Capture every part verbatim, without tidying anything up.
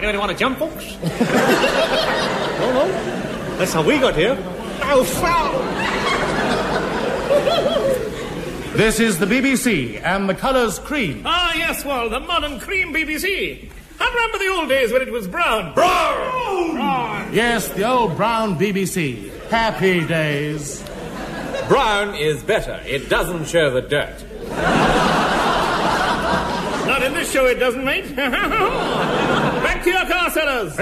Anybody want to jump, folks? No, no. That's how we got here. Oh, foul! This is the B B C, and the colour's cream. Ah, yes, well, the modern cream B B C. I remember the old days when it was brown. Brown! Brown! Yes, the old brown B B C. Happy days. Brown is better. It doesn't show the dirt. Not in this show, it doesn't, mate. Back to your car, sellers.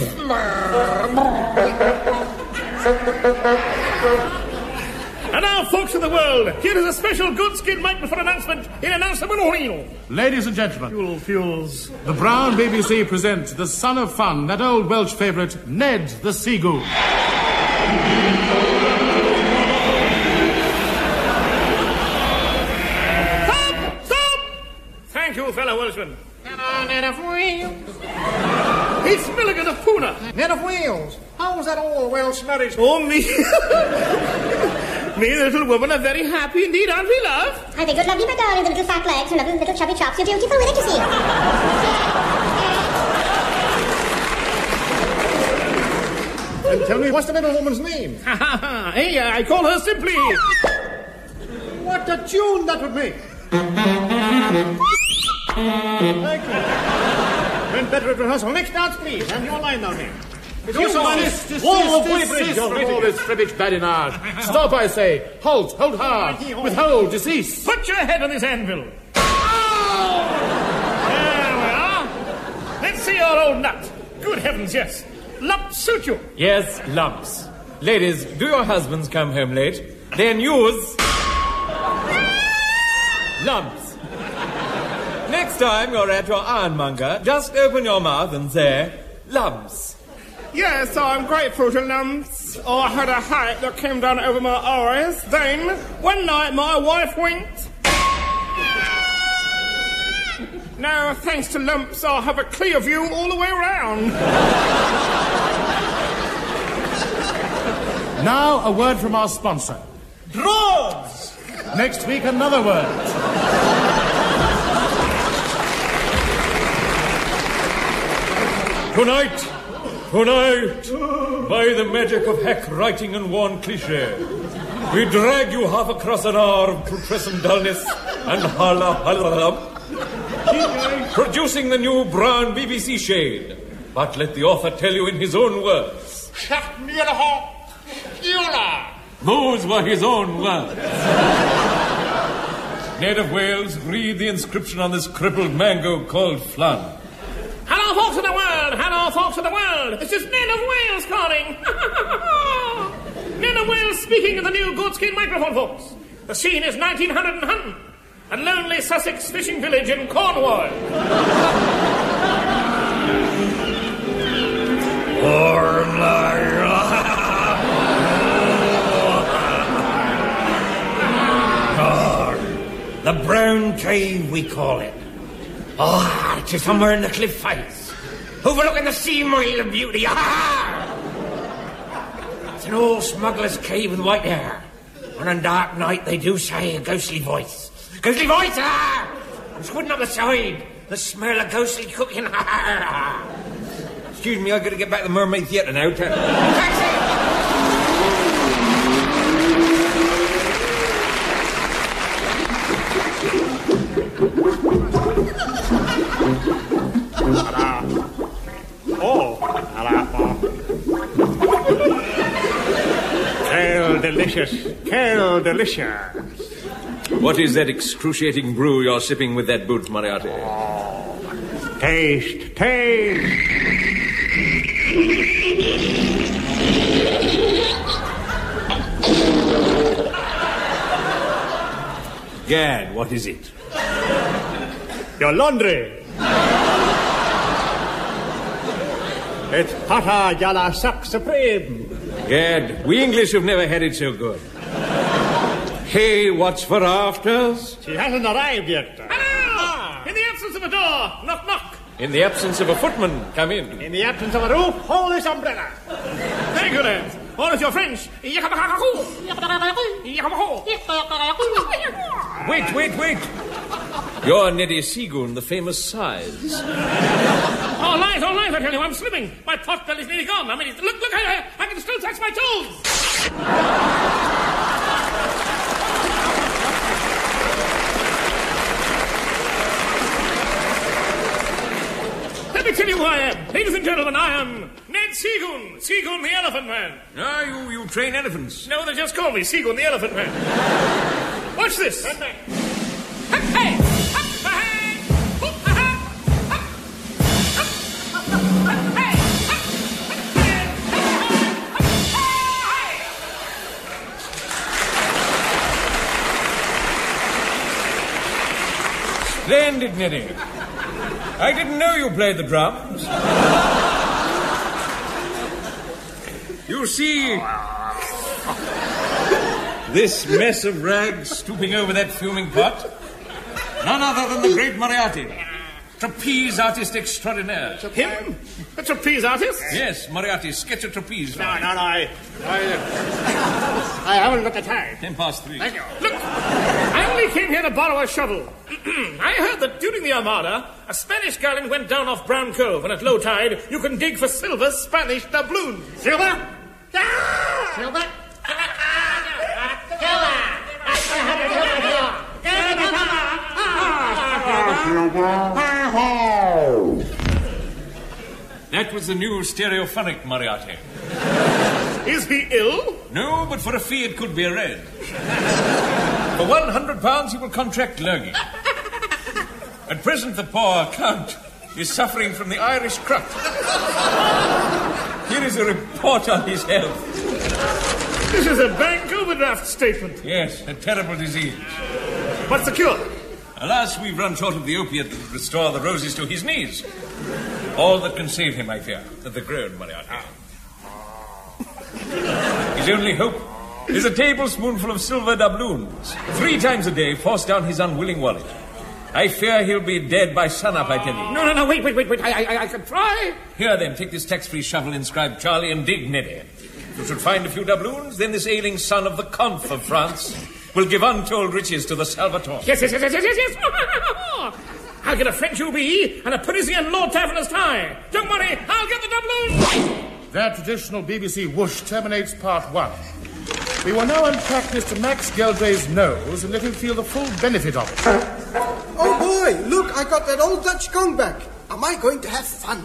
And now, folks of the world, here is a special Goodskin microphone announcement in announcement wheel. Ladies and gentlemen, fuel fuels. The Brown B B C presents the son of fun, that old Welsh favourite, Ned the Seagoon. Stop! Stop! Thank you, fellow Welshman. Ned of Wales. It's Milligan of Poona. Ned of Wales. How's that old Welsh marriage? Oh, me. Me, the little woman, are very happy indeed, aren't we, love? I think you're lovely, my darling, the little fat legs and the little chubby chops. You're beautiful with it, you see. And tell me, what's the little woman's name? Ha ha ha. Hey, I call her simply... What a tune that would make. Thank you. Went better at rehearsal. Next dance, please. And your line now, Nick. It's also desist, wall of desist from all this fribbish badinage. Stop, I say. Halt, hold hard. Withhold, decease. Put your head on this anvil. There we are. Let's see your old nut. Good heavens, yes. Lumps suit you. Yes, lumps. Ladies, do your husbands come home late? Then use... lumps. Next time you're at your ironmonger, just open your mouth and say, lumps. Yes, I'm grateful to lumps. Oh, I had a height that came down over my eyes. Then, one night, my wife winked. Now, thanks to lumps, I'll have a clear view all the way around. Now, a word from our sponsor. Drugs! Next week, another word. Tonight, tonight, by the magic of hack writing and worn cliché, we drag you half across an hour of putrescent dullness and holla holla, producing the new brown B B C shade. But let the author tell you in his own words. Those were his own words. Ned of Wales, read the inscription on this crippled mango called Flan. Hello, folks of the world! Hello, folks of the world! This is Ned of Wales calling! Ned of Wales speaking in the new Goodskin microphone, folks. The scene is nineteen hundred and one, a lonely Sussex fishing village in Cornwall. The Brown Cave, we call it. Ah, oh, it's somewhere in the cliff face, overlooking the sea mile of beauty. Ah! It's an old smuggler's cave with white hair. And on dark night, they do say a ghostly voice. Ghostly voice, ah! I'm squinting up the side. The smell of ghostly cooking. Ah! Excuse me, I've got to get back to the Mermaid Theatre now. Taxi! Oh, kale delicious, kale delicious. What is that excruciating brew you're sipping with that boot, Moriarty? Oh, taste, taste. Gad, what is it? Your laundry. It's Pata Jala Suck Supreme. Gad, we English have never had it so good. Hey, what's for afters? She hasn't arrived yet. Ah! In the absence of a door, knock, knock. In the absence of a footman, come in. In the absence of a roof, hold this umbrella. Very good, lads. All is your French. Wait, wait, wait. You're Neddy Seagoon, the famous size. All right, all right, I tell you, I'm slipping. My pot belly's nearly gone. I mean, look, look, I, I can still touch my toes. Let me tell you who I am. Ladies and gentlemen, I am Ned Seagoon. Seagoon the Elephant Man. Ah, you, you train elephants. No, they just call me Seagoon the Elephant Man. Watch this. Hey! Hey! Splendid, Neddy. I didn't know you played the drums. You see, this mess of rags stooping over that fuming pot? None other than the great Moriarty, trapeze artist extraordinaire. Him? A trapeze artist? Yes, Moriarty, sketch a trapeze. No, no, no, I... I, uh, I haven't got the time. Ten past three. Thank you. Look, I only came here to borrow a shovel. I heard that during the Armada, a Spanish galleon went down off Brown Cove, and at low tide, you can dig for silver Spanish doubloons. Silver? Silver? That was the new stereophonic Moriarty. Is he ill? No, but for a fee it could be arranged. For one hundred pounds he will contract lurgy. At present the poor Count is suffering from the Irish crut. Here is a report on his health. This is a bank overdraft statement. Yes, a terrible disease. What's the cure? Alas, we've run short of the opiate that would restore the roses to his knees. All that can save him, I fear, is the groan, Moriarty. His only hope is a tablespoonful of silver doubloons, three times a day forced down his unwilling wallet. I fear he'll be dead by sunup, I tell you. No, no, no, wait, wait, wait, wait. I, I, I can try. Here, then, take this tax-free shovel inscribed Charlie and dig, Neddy. If you should find a few doubloons, then this ailing son of the Conf of France will give untold riches to the Salvatore. Yes, yes, yes, yes, yes, yes, yes. I'll get a French U B and a Parisian Lord Taverner's tie. Don't worry, I'll get the doubloons. That traditional B B C whoosh terminates part one. We will now unpack Mister Max Geldrey's nose and let him feel the full benefit of it. Oh boy, look, I got that old Dutch gong back. Am I going to have fun?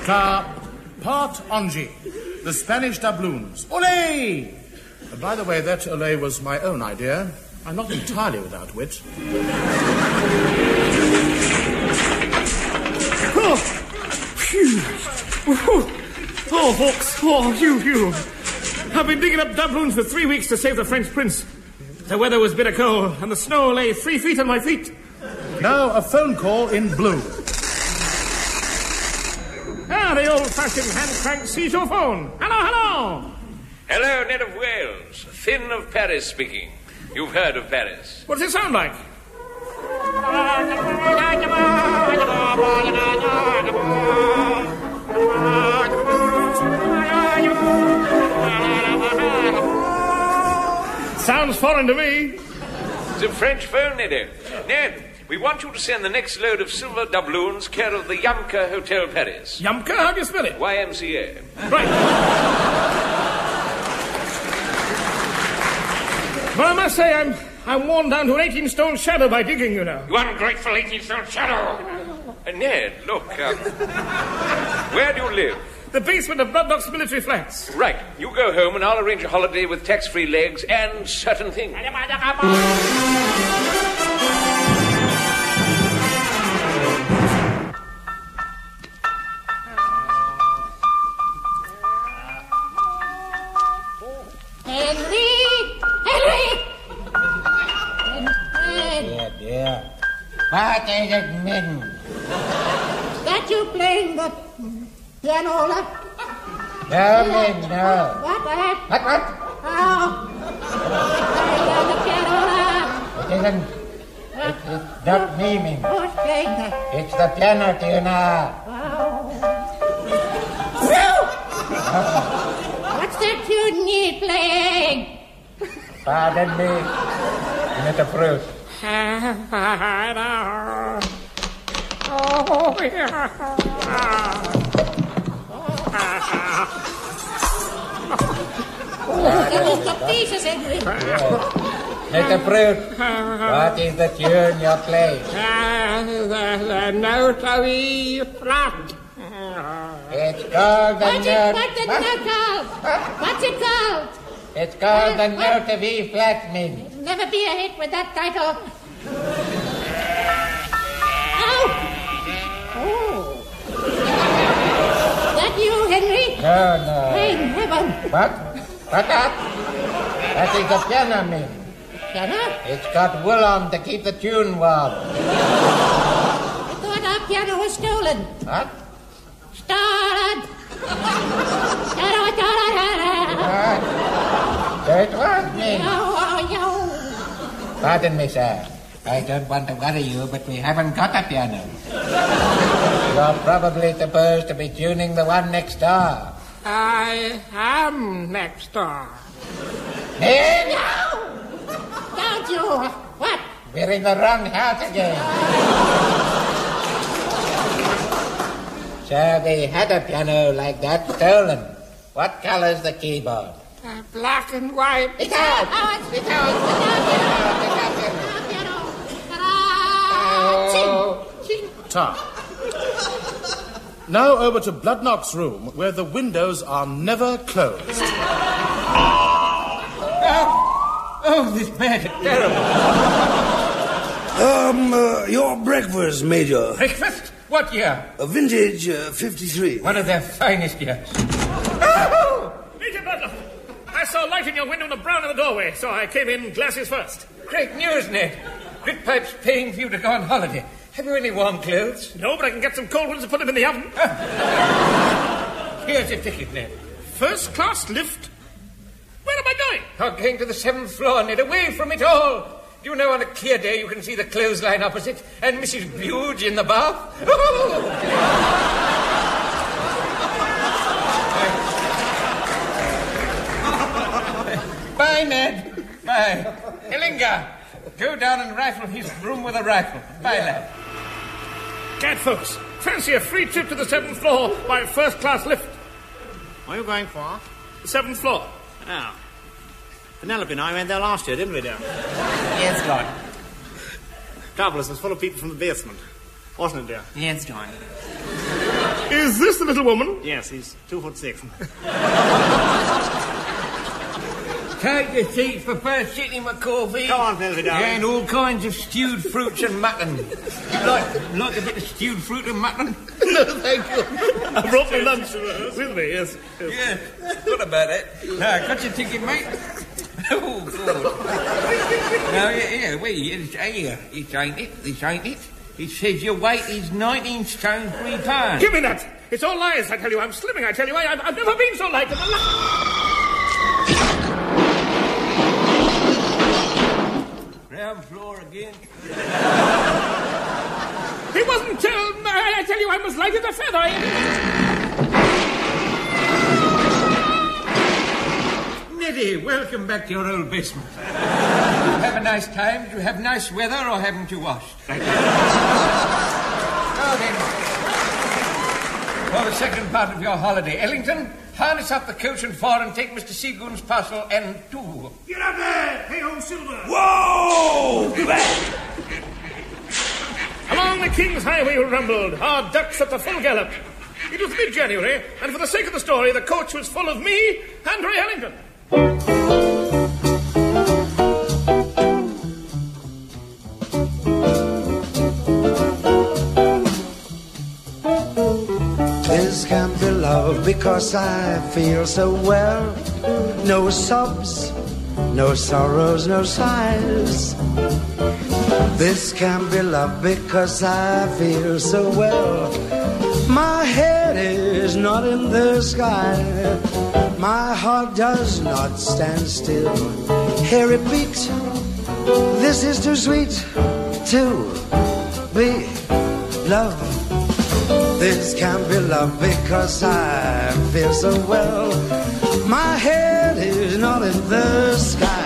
Car, part Angie, the Spanish doubloons. Olé! Uh, by the way, that olé was my own idea. I'm not entirely without wit. Oh, phew. Oh, folks. Oh, phew, phew. I've been digging up doubloons for three weeks to save the French prince. The weather was bitter cold, and the snow lay three feet on my feet. Now, a phone call in blue. Ah, the old-fashioned hand-crank seashore phone. Hello, hello. Hello, Ned of Wales. Finn of Paris speaking. You've heard of Paris. What does it sound like? Sounds foreign to me. It's a French phone, Ned. Ned, we want you to send the next load of silver doubloons care of the Yamka Hotel Paris. Yamka? How do you spell it? Y M C A. Right. Well, I must say, I'm I'm worn down to an eighteen-stone shadow by digging, you know. You ungrateful eighteen-stone shadow. Uh, Ned, look, um, where do you live? The basement of Bloodlock's military flats. Right. You go home and I'll arrange a holiday with tax-free legs and certain things. Henry! Henry! Dear, dear. What is it mean? That you playing the pianola? No, mean, no. What, what? What, what? Oh. Playing the pianola. It isn't. It, it's not me, mean. Who's playing that? It's the piano tuner. What's that tune you playing? Pardon me. Not a fruit. Oh, yeah. That is the pieces, Henry. Not a fruit. What is the tune you're playing? the, the note of E flat. It's called the What's it, note... what's the What? note called? What's it called? It's called the What? note of E flat, mean. Never be a hit with that title. Ow! Oh. That you, Henry? No, no. Thank heaven. What? What that? That is the piano, mean. Piano? It's got wool on to keep the tune warm. I thought our piano was stolen. What? Stolen! What? So it was me. Pardon me, sir. I don't want to worry you, but we haven't got a piano. You're probably supposed to be tuning the one next door. I am next door. Hey! No! Don't you? What? We're in the wrong house again. Sir, we had a piano like that stolen. What color's the keyboard? Uh, black and white. It's out! It's out! Ta. Now over to Bloodknock's room, where the windows are never closed. Oh, oh this bed is terrible. Um, uh, your breakfast, Major. Breakfast? What year? A vintage uh, fifty-three. One of their finest years. Major Bloodlock, I saw light in your window and a brown in the doorway, so I came in glasses first. Great news, Ned. Gritpipe's paying for you to go on holiday. Have you any warm clothes? No, but I can get some cold ones and put them in the oven. Here's your ticket, Ned. First class lift? Where am I going? You're going to the seventh floor, Ned, away from it all. Do you know on a clear day you can see the clothesline opposite and Missus Buge in the bath? Bye, Ned. Bye. Illinga, go down and rifle his room with a rifle. Bye, lad. Gad, folks, fancy a free trip to the seventh floor by first class lift. Where are you going for? The seventh floor. Oh. Penelope and I went there last year, didn't we, dear? Yes, Lord. Doubtless was full of people from the basement. Wasn't it, dear? Yes, John. Is this the little woman? Yes, he's two foot six. Take the seat for first sitting, McCorvey. Go on, Velvet, darling. And all kinds of stewed fruits and mutton. like, like a bit of stewed fruit and mutton? No, thank you. I brought my lunch with me, yes. yes. Yeah, what about it? Now, got your ticket, mate? Oh, God. Now, yeah, yeah, wait, it's, here, it ain't it, this ain't it. It says your weight is nineteen stone three pounds. Give me that. It's all lies, I tell you. I'm slimming, I tell you. I, I've, I've never been so light in my life. Ground floor again. It wasn't till... I, I tell you, I was light as a feather. Neddy, welcome back to your old basement. Have a nice time. Did you have nice weather or haven't you washed? Thank you. Now then, for the second part of your holiday, Ellington, harness up the coach and four and take Mister Seagoon's parcel and two. Get up there! Hey, old Silver! Whoa! Along the King's Highway we rumbled, our ducks at the full gallop. It was mid-January, and for the sake of the story, the coach was full of me and Ray Ellington. This can't be love because I feel so well. No sobs, no sorrows, no sighs. This can't be love because I feel so well. My head is not in the sky. My heart does not stand still. Hear it beat. This is too sweet to be love. This can't be love because I feel so well. My head is not in the sky.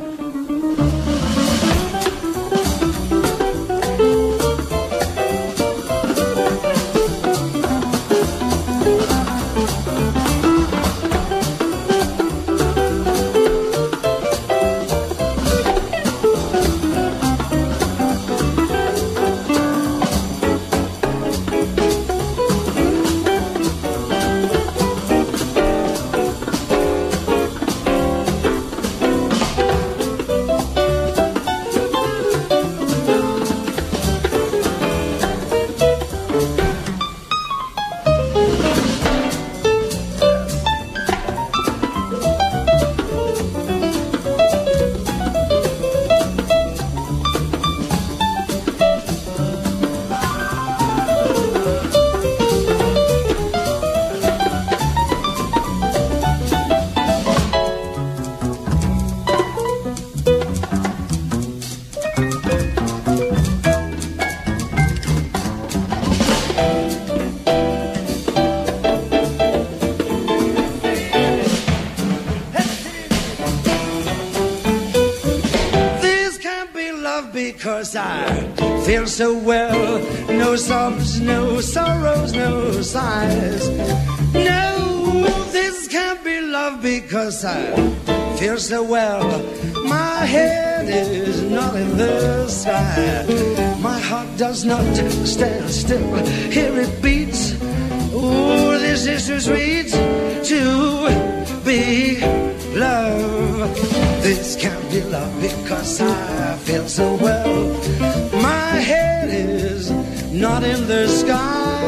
Because I feel so well. No sobs, no sorrows, no sighs. No, this can't be love because I feel so well. My head is not in the sky. My heart does not stand still. Hear it beats. Oh, this is too sweet to be love. This can't be love because I feel so well. My head is not in the sky.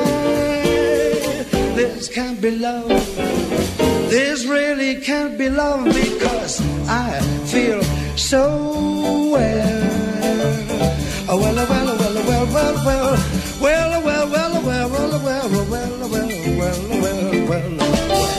This can't be love. This really can't be love because I feel so well. Oh, well, well, well, well, well, well, well, well, well, well, well, well, well, well, well, well, well, well, well.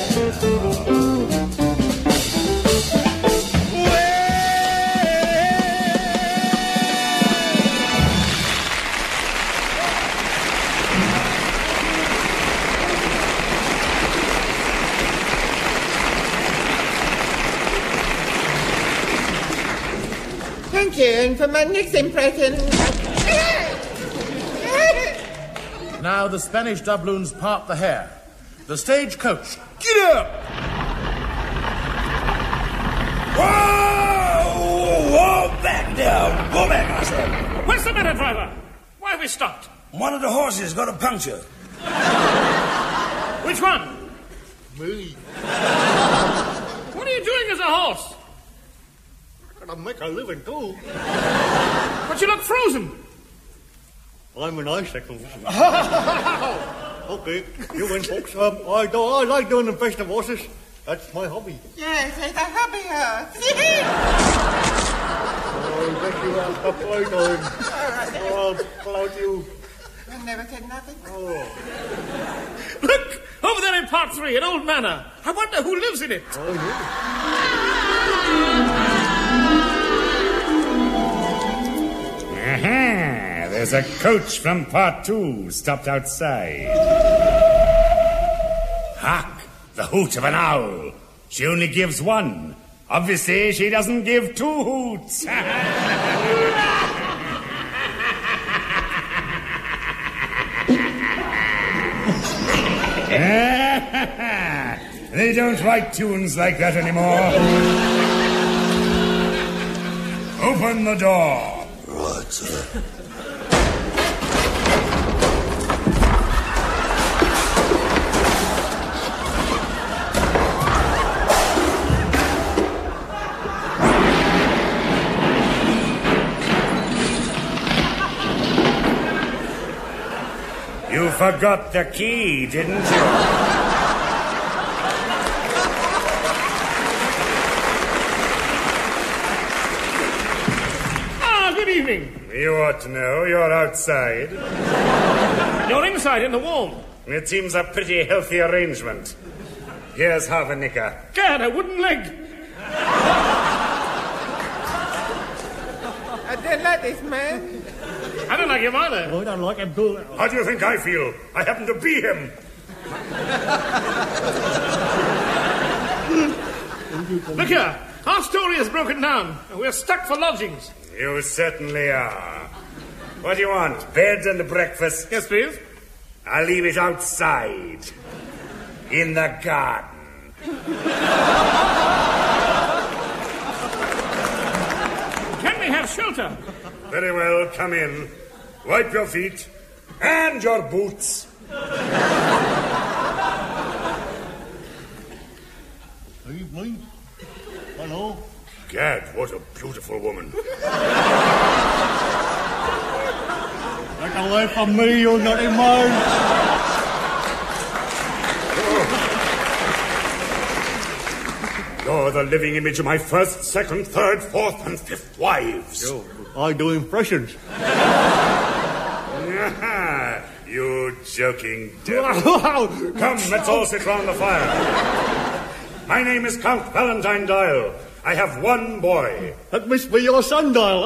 Thank you, and for my next impression... Now the Spanish doubloons part the hair. The stagecoach. Get up! Whoa! Whoa! Back down! Go back, I said. What's the matter, driver? Why have we stopped? One of the horses got a puncture. Which one? Me. What are you doing as a horse? Gotta make a living, too. But you look frozen. I'm an icicle. Okay, you win, folks. Um, I, do, I like doing them festive horses. That's my hobby. Yes, it's a hobby horse. Oh, thank you. I'll stop playtime. Oh, I'll clout you. I never said nothing. Oh. Look! Over there in part three, an old manor. I wonder who lives in it. Oh, yeah. Aha! There's a coach from part two stopped outside. Hark! The hoot of an owl. She only gives one. Obviously, she doesn't give two hoots. They don't write tunes like that anymore. Open the door. Right, sir. You forgot the key, didn't you? Ah, good evening. You ought to know. You're outside. You're inside in the wall. It seems a pretty healthy arrangement. Here's half a knicker. Gad, a wooden leg. I don't like this man. I don't like him either. Oh, I don't like him too. How do you think I feel? I happen to be him. Look here. Our story is broken down. We're stuck for lodgings. You certainly are. What do you want? Bed and breakfast? Yes, please. I'll leave it outside. In the garden. Can we have shelter? Very well, come in. Wipe your feet. And your boots. Evening. Hello. Gad, what a beautiful woman. Get away from me, you naughty man. You're the living image of my first, second, third, fourth, and fifth wives. Yo, I do impressions. You joking devil. Come, let's all sit round the fire. My name is Count Valentine Dial. I have one boy. That must be your son, Dial.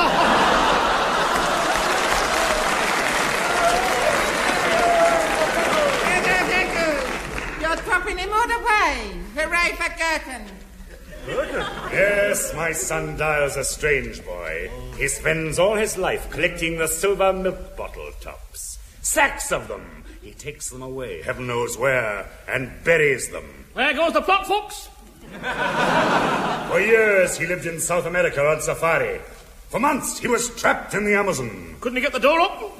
You're dropping him all the way. Hooray for Gerton. Yes, my son Dial's a strange boy. He spends all his life collecting the silver milk bottle tops. Sacks of them. He takes them away, heaven knows where, and buries them. There goes the plot, folks. For years, he lived in South America on safari. For months, he was trapped in the Amazon. Couldn't he get the door open?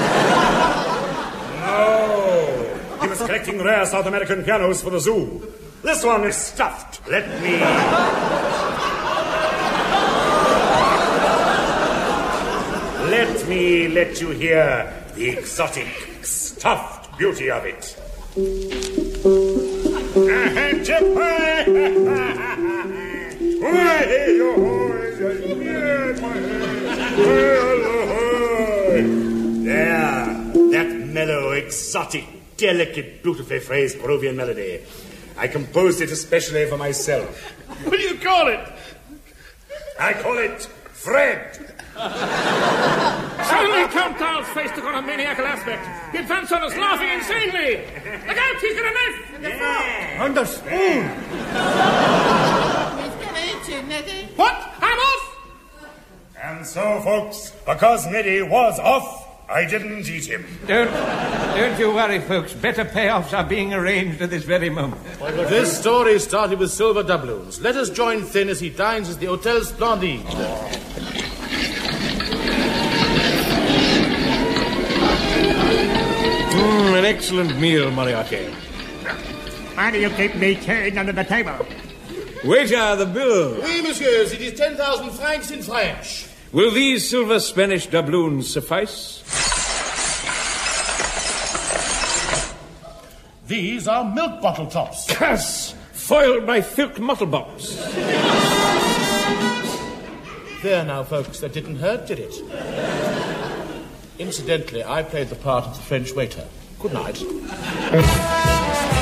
No. He was collecting rare South American pianos for the zoo. This one is stuffed. Let me... Let me let you hear the exotic, stuffed beauty of it. There, that mellow, exotic, delicate, beautifully phrased Peruvian melody. I composed it especially for myself. What do you call it? I call it Fred. Suddenly, Count Dial's face took on a maniacal aspect. He advanced on us, laughing insanely. Look out, he's got a knife! Yeah. And a spoon. He's gonna eat you, Neddy. What? I'm off! And so, folks, because Neddy was off, I didn't eat him. Don't, don't you worry, folks. Better payoffs are being arranged at this very moment. This story started with silver doubloons. Let us join Thin as he dines at the Hotel Splendide. Mm, an excellent meal, Moriarty. Why do you keep me chained under the table? Waiter, the bill. Oui, messieurs, it is ten thousand francs in French. Will these silver Spanish doubloons suffice? These are milk bottle tops. Curse! Foiled by filk muttlebops. There now, folks, that didn't hurt, did it? Incidentally, I played the part of the French waiter. Good night.